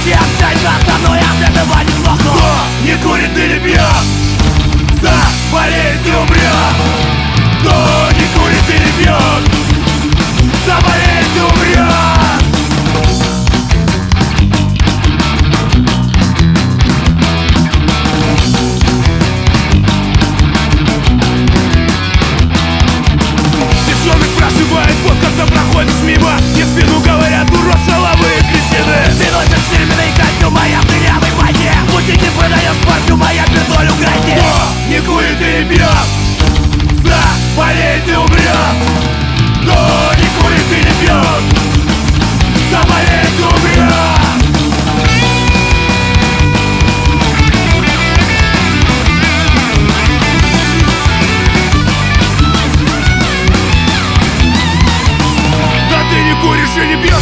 Все отстань за основной, от этого не сдохну. Кто не курит и не пьет, заболеет и умрет. Кто не курит и не пьет, заболеет и умрет. Девчонок прошивает вот когда проходишь мимо. И в спину говорят урод-шаловые кретины. Ты носишь фирменный костюм, а я в дырявой воде. Бутики выдаешь парфюм, а я пердолю гранди. Кто не курит и не пьет, заболеет и умрет. Кто не курит и не пьет, заболеет и умрет. Да ты не куришь и не пьешь.